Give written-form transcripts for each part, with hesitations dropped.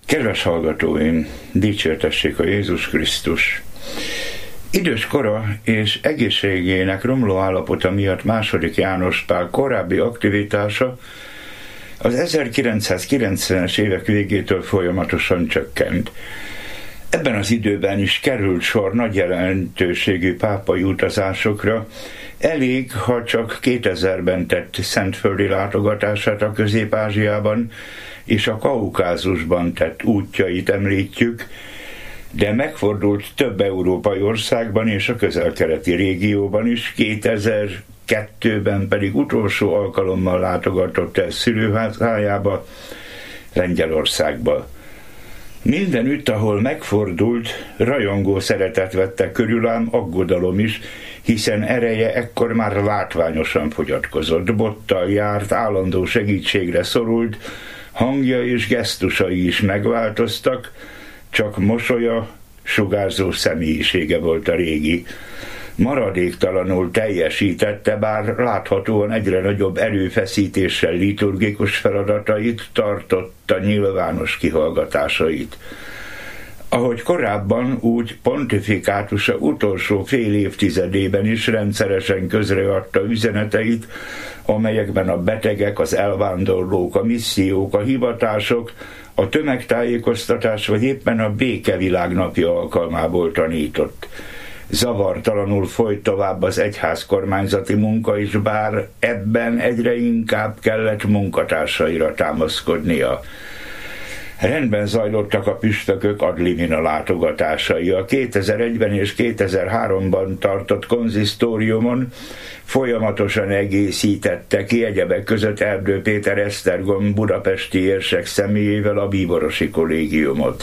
Kedves hallgatóim, dicsértessék a Jézus Krisztus! Idős kora és egészségének romló állapota miatt II. János Pál korábbi aktivitása az 1990-es évek végétől folyamatosan csökkent. Ebben az időben is került sor nagy jelentőségű pápai utazásokra, elég, ha csak 2000-ben tett szentföldi látogatását a Közép-Ázsiában és a Kaukázusban tett útjait említjük, de megfordult több európai országban és a közel-keleti régióban is, 2002-ben pedig utolsó alkalommal látogatott el szülőházájába, Lengyelországba. Mindenütt, ahol megfordult, rajongó szeretet vette körül, ám aggodalom is, hiszen ereje ekkor már látványosan fogyatkozott, bottal járt, állandó segítségre szorult, hangja és gesztusai is megváltoztak, csak mosolya, sugárzó személyisége volt a régi. Maradéktalanul teljesítette, bár láthatóan egyre nagyobb erőfeszítéssel liturgikus feladatait, tartotta nyilvános kihallgatásait. Ahogy korábban, úgy pontifikátusa utolsó fél évtizedében is rendszeresen közreadta üzeneteit, amelyekben a betegek, az elvándorlók, a missziók, a hivatások, a tömegtájékoztatás vagy éppen a békevilágnapja alkalmából tanított. Zavartalanul folyt tovább az egyház kormányzati munka is, bár ebben egyre inkább kellett munkatársaira támaszkodnia. Rendben zajlottak a püspökök ad limina látogatásai. A 2001-ben és 2003-ban tartott konzisztóriumon folyamatosan egészítette ki egyebek között Erdő Péter Esztergom budapesti érsek személyével a bíborosi kollégiumot.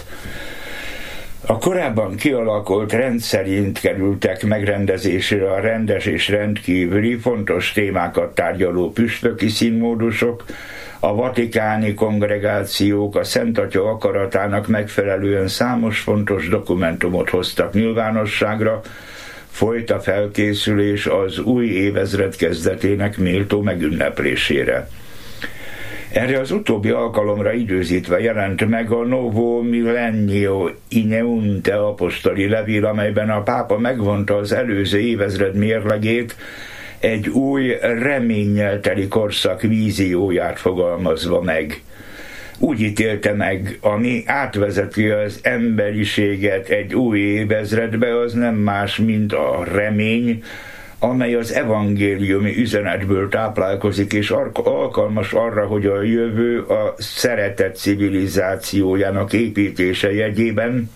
A korábban kialakult rend szerint kerültek megrendezésre a rendes és rendkívüli fontos témákat tárgyaló püspöki színmódusok, a vatikáni kongregációk a Szent Atya akaratának megfelelően számos fontos dokumentumot hoztak nyilvánosságra, folyt a felkészülés az új évezred kezdetének méltó megünneplésére. Erre az utóbbi alkalomra időzítve jelent meg a Novo Millennio Ineunte apostoli levél, amelyben a pápa megvonta az előző évezred mérlegét, egy új reménnyel teli korszak vízióját fogalmazva meg. Úgy ítélte meg, ami átvezeti az emberiséget egy új évezredbe, az nem más, mint a remény, amely az evangéliumi üzenetből táplálkozik, és alkalmas arra, hogy a jövő a szeretet civilizációjának építése jegyében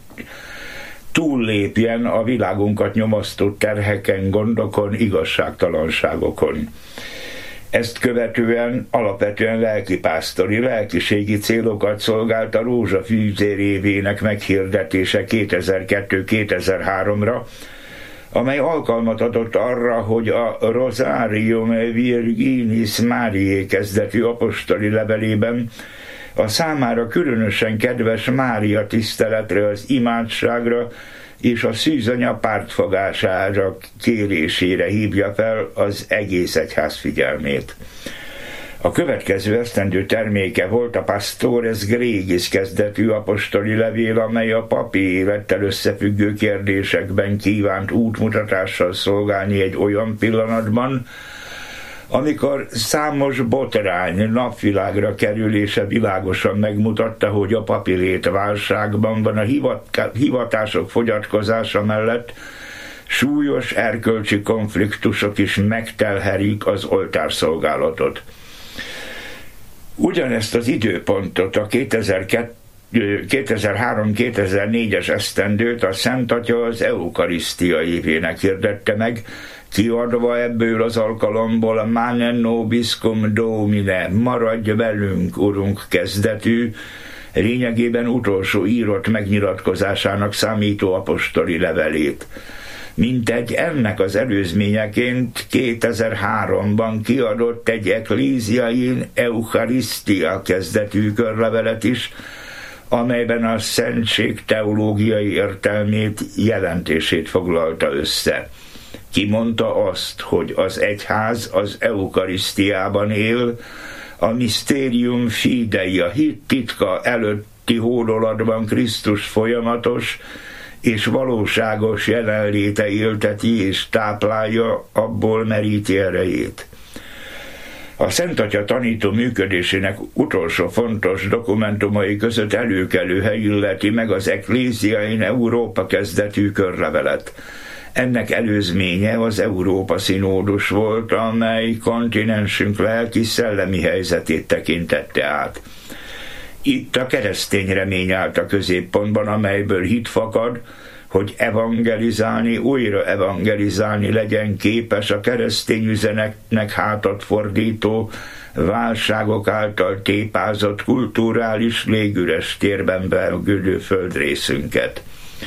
túllépjen a világunkat nyomasztó terheken, gondokon, igazságtalanságokon. Ezt követően alapvetően lelkipásztori, lelkiségi célokat szolgált a rózsafűzér évének meghirdetése 2002-2003-ra, amely alkalmat adott arra, hogy a Rosarium Virginis Mariae kezdetű apostoli levelében a számára különösen kedves Mária tiszteletre, az imádságra és a szűzanya pártfogására kérésére hívja fel az egész egyház figyelmét. A következő esztendő terméke volt a Pastores Gregis kezdetű apostoli levél, amely a papi élettel összefüggő kérdésekben kívánt útmutatással szolgálni egy olyan pillanatban, amikor számos botrány napvilágra kerülése világosan megmutatta, hogy a papi lét válságban van, a hivatások fogyatkozása mellett súlyos erkölcsi konfliktusok is megtelherik az oltárszolgálatot. Ugyanezt az időpontot, a 2003-2004-es esztendőt a Szent Atya az Eukarisztia évének hirdette meg, kiadva ebből az alkalomból a Mane Nobiscum Domine, maradj velünk, Urunk kezdetű, lényegében utolsó írott megnyilatkozásának számító apostoli levelét. Mintegy ennek az előzményeként 2003-ban kiadott egy Ecclesiae Eucharistia kezdetű körlevelet is, amelyben a szentség teológiai értelmét, jelentését foglalta össze. Kimondta azt, hogy az egyház az Eukarisztiában él, a Mysterium Fidei, a hit titka előtt alatti hódolatban Krisztus folyamatos és valóságos jelenléte élteti és táplálja, abból meríti erejét. A Szent Atya tanító működésének utolsó fontos dokumentumai között előkelő hely illeti meg az Ecclesia in Europa kezdetű körlevelet. Ennek előzménye az Európa Szinódus volt, amely kontinensünk lelki-szellemi helyzetét tekintette át. Itt a keresztény remény állt a középpontban, amelyből hit fakad, hogy evangelizálni, újra evangelizálni legyen képes a keresztény üzenetnek hátat fordító, válságok által tépázott kulturális légüres térben belgődő földrészünket.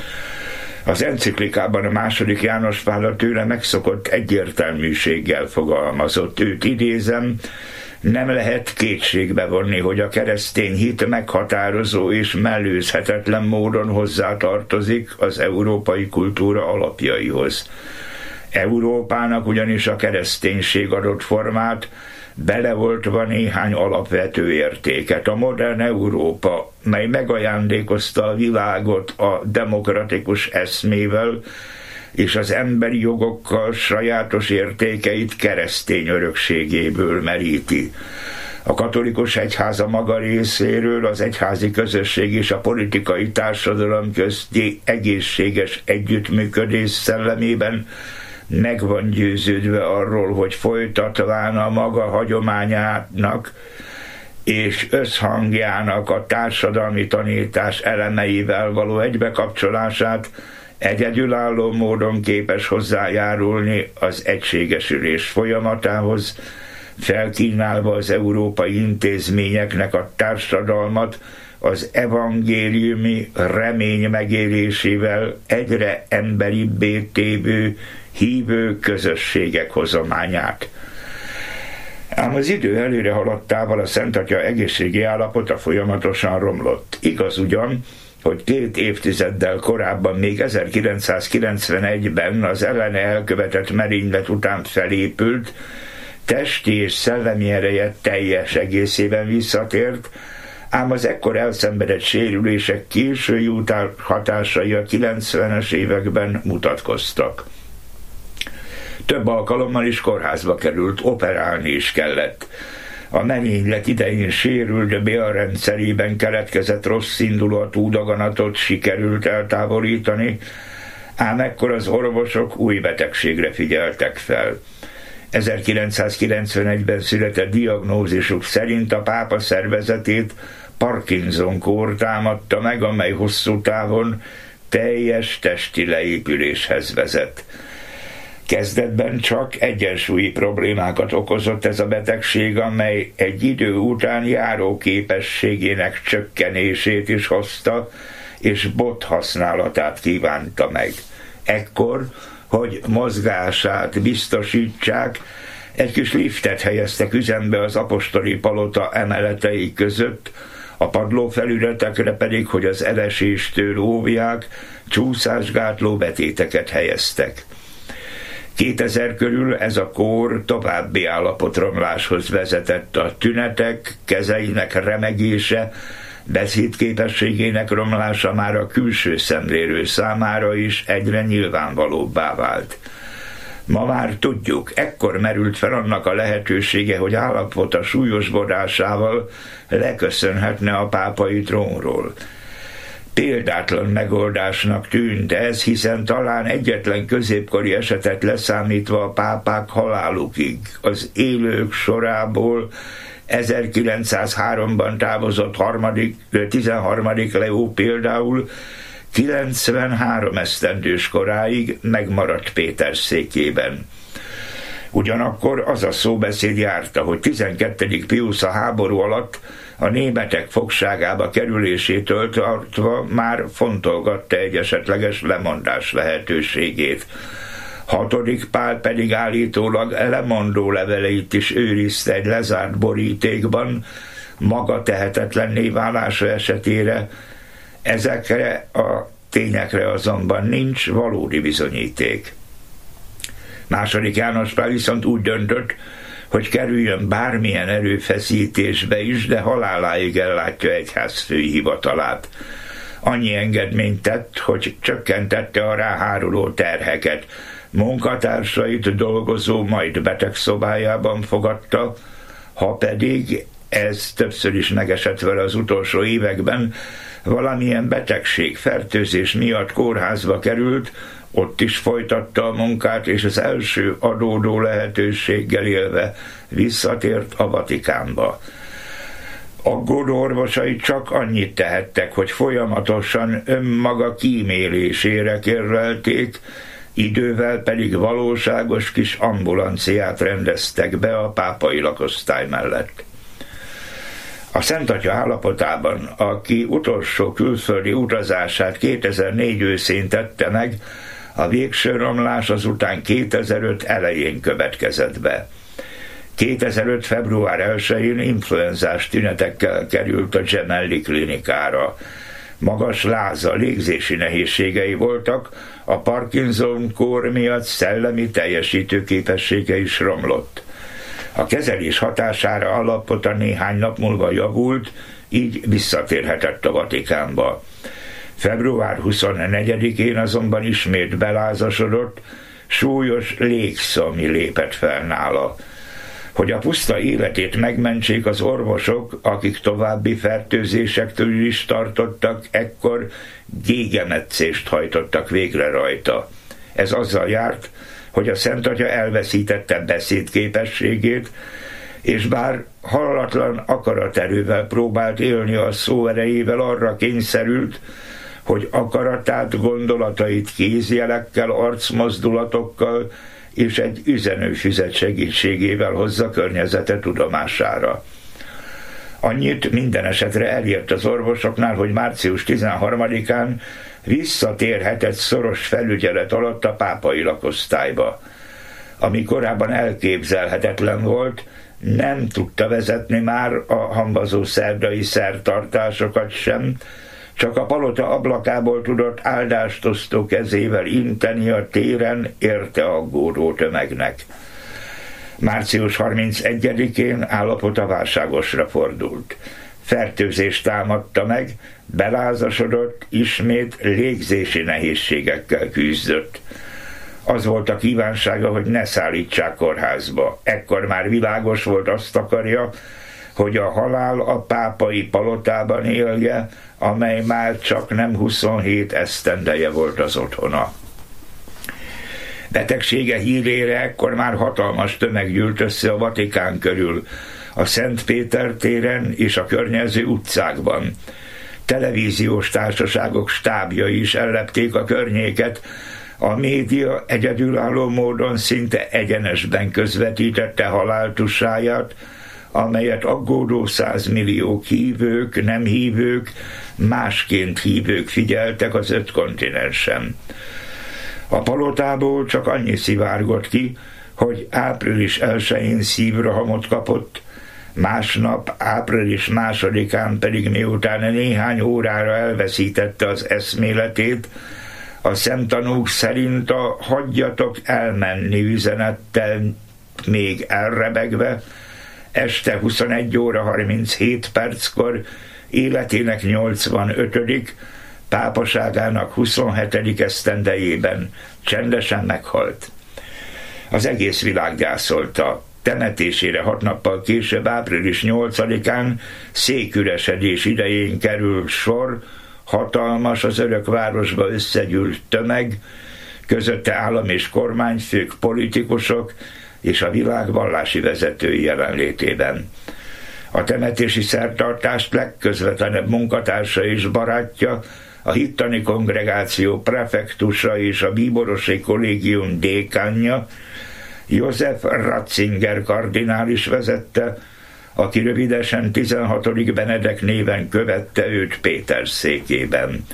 Az enciklikában a második János Pál a tőle megszokott egyértelműséggel fogalmazott. Őt idézem: nem lehet kétségbe vonni, hogy a keresztény hit meghatározó és mellőzhetetlen módon hozzátartozik az európai kultúra alapjaihoz. Európának ugyanis a kereszténység adott formát, beleoltva néhány alapvető értéket. A modern Európa, mely megajándékozta a világot a demokratikus eszmével és az emberi jogokkal, sajátos értékeit keresztény örökségéből meríti. A katolikus egyház a maga részéről az egyházi közösség és a politikai társadalom közti egészséges együttműködés szellemében meg van győződve arról, hogy folytatván a maga hagyományának és összhangjának a társadalmi tanítás elemeivel való egybekapcsolását egyedülálló módon képes hozzájárulni az egységesülés folyamatához, felkínálva az európai intézményeknek a társadalmat az evangéliumi remény megélésével egyre emberibbé tévő hívő közösségek hozományát. Ám az idő előre haladtával a Szent Atya egészségi állapota folyamatosan romlott. Igaz ugyan, hogy 2 évtizeddel korábban, még 1991-ben az ellene elkövetett merénylet után felépült, testi és szellemi ereje teljes egészében visszatért, ám az ekkor elszenvedett sérülések késői hatásai a 90-es években mutatkoztak. Több alkalommal is kórházba került, operálni is kellett. A merénylet idején sérült bélrendszerében keletkezett rossz indulatú daganatot sikerült eltávolítani, ám ekkor az orvosok új betegségre figyeltek fel. 1991-ben született diagnózisuk szerint a pápa szervezetét Parkinson-kór támadta meg, amely hosszú távon teljes testi leépüléshez vezet. Kezdetben csak egyensúlyi problémákat okozott ez a betegség, amely egy idő után járóképességének csökkenését is hozta, és bot használatát kívánta meg. Ekkor, hogy mozgását biztosítsák, egy kis liftet helyeztek üzembe az apostoli palota emeletei között, a padlófelületekre pedig, hogy az eleséstől óvják, csúszásgátló betéteket helyeztek. 2000 körül ez a kór további állapotromláshoz vezetett. A tünetek, kezeinek remegése, beszédképességének romlása már a külső szemlélő számára is egyre nyilvánvalóbbá vált. Ma már tudjuk, ekkor merült fel annak a lehetősége, hogy állapota súlyosbodásával leköszönhetne a pápai trónról. Példátlan megoldásnak tűnt ez, hiszen talán egyetlen középkori esetet leszámítva a pápák halálukig az élők sorából 1903-ban távozott 13. Leó például 93 esztendős koráig megmaradt Péter székében. Ugyanakkor az a szóbeszéd járta, hogy 12. Piusz a háború alatt a németek fogságába kerülésétől tartva már fontolgatta egy esetleges lemondás lehetőségét. 6. Pál pedig állítólag lemondó leveleit is őrizte egy lezárt borítékban, maga tehetetlenné válása esetére. Ezekre a tényekre azonban nincs valódi bizonyíték. 2. János Pál viszont úgy döntött, hogy kerüljön bármilyen erőfeszítésbe is, de haláláig ellátja egyházfői hivatalát. Annyi engedményt tett, hogy csökkentette a ráháruló terheket. Munkatársait dolgozó, majd betegszobájában fogadta, ha pedig, ez többször is megesett vele az utolsó években, valamilyen betegség, fertőzés miatt kórházba került, ott is folytatta a munkát, és az első adódó lehetőséggel élve visszatért a Vatikánba. Aggódó orvosai csak annyit tehettek, hogy folyamatosan önmaga kímélésére kérlelték, idővel pedig valóságos kis ambulanciát rendeztek be a pápai lakosztály mellett. A Szent Atya állapotában, aki utolsó külföldi utazását 2004 őszén tette meg, a végső romlás azután 2005 elején következett be. 2005. február 1-én influenzás tünetekkel került a Gemelli klinikára. Magas láza, légzési nehézségei voltak, a Parkinson-kór miatt szellemi teljesítőképessége is romlott. A kezelés hatására állapota néhány nap múlva javult, így visszatérhetett a Vatikánba. Február 24-én azonban ismét belázasodott, súlyos légszomi lépett fel nála. Hogy a puszta életét megmentsék, az orvosok, akik további fertőzésektől is tartottak, ekkor gégemetszést hajtottak végre rajta. Ez azzal járt, hogy a Szent Atya elveszítette beszédképességét, és bár hallatlan akaraterővel próbált élni, a szó erejével arra kényszerült, hogy akaratát, gondolatait kézjelekkel, arcmozdulatokkal és egy üzenőfüzet segítségével hozza környezete tudomására. Annyit minden esetre elért az orvosoknál, hogy március 13-án visszatérhetett szoros felügyelet alatt a pápai lakosztályba. Ami korábban elképzelhetetlen volt, nem tudta vezetni már a hambazó szerdai szertartásokat sem, csak a palota ablakából tudott áldástosztó kezével inteni a téren érte aggódó tömegnek. Március 31-én állapota válságosra fordult. Fertőzést támadta meg, belázasodott, ismét légzési nehézségekkel küzdött. Az volt a kívánsága, hogy ne szállítsák kórházba. Ekkor már világos volt, azt akarja, hogy a halál a pápai palotában élje, amely már csak nem 27 esztendeje volt az otthona. Betegsége hírére ekkor már hatalmas tömeg gyűlt össze a Vatikán körül, a Szent Péter téren és a környező utcákban. Televíziós társaságok stábjai is ellepték a környéket, a média egyedülálló módon szinte egyenesben közvetítette haláltusáját, amelyet aggódó 100 millió hívők, nem hívők, másként hívők figyeltek az 5 kontinensen. A palotából csak annyi szivárgott ki, hogy április 1-én szívrohamot kapott, másnap, április 2-án pedig miután néhány órára elveszítette az eszméletét, a szemtanúk szerint a hagyjatok elmenni üzenettel még elrebegve, este 21 óra 37 perckor életének 85., pápaságának 27. esztendejében csendesen meghalt. Az egész világ gyászolta. Temetésére 6 nappal később, április 8-án széküresedés idején került sor, hatalmas, az örökvárosba összegyűlt tömeg, közötte állam és kormányfők, politikusok és a világ vallási vezetői jelenlétében. A temetési szertartást legközvetlenebb munkatársa és barátja, a hittani kongregáció prefektusa és a bíborosi kollégium dékánja, József Ratzinger kardinális vezette, aki rövidesen 16. Benedek néven követte őt Péter székében.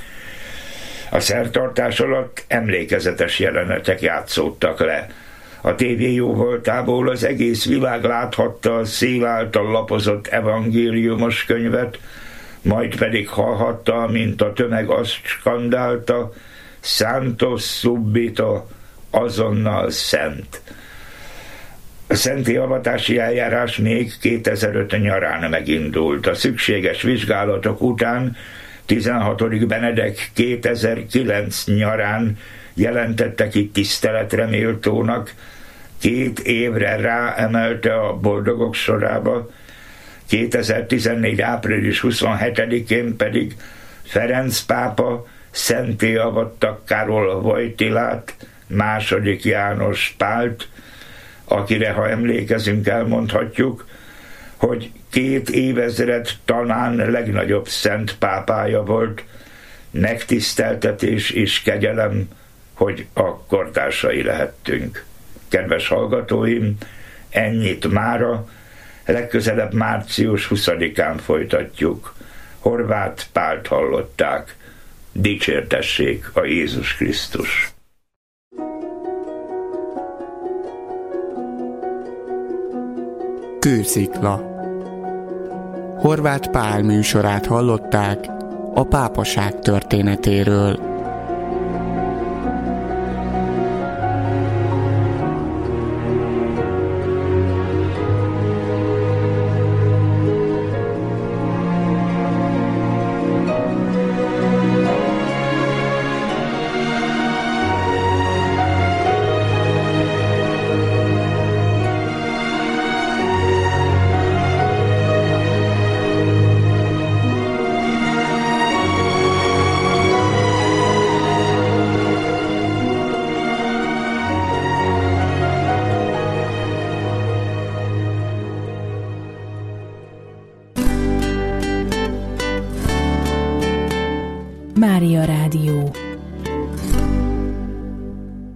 A szertartás alatt emlékezetes jelenetek játszódtak le. A tévé jóvoltából az egész világ láthatta a szél által lapozott evangéliumos könyvet, majd pedig hallhatta, mint a tömeg azt skandálta, Santo subito, azonnal szent. A szentélyeavatási eljárás még 2005 nyarán megindult. A szükséges vizsgálatok után 16. Benedek 2009 nyarán jelentette ki tiszteletre méltónak, 2 évre ráemelte a boldogok sorába, 2014. április 27-én pedig Ferenc pápa szentté avatta Karol Wojtylát, II. János Pált, akire, ha emlékezünk, elmondhatjuk, hogy 2 évezred talán legnagyobb szent pápája volt, megtiszteltetés és kegyelem, hogy a kortársai lehettünk. Kedves hallgatóim, ennyit mára, legközelebb március 20-án folytatjuk. Horváth Pált hallották. Dicsértessék a Jézus Krisztus! Kőszikla. Horváth Pál műsorát hallották a pápaság történetéről. Mária Rádió.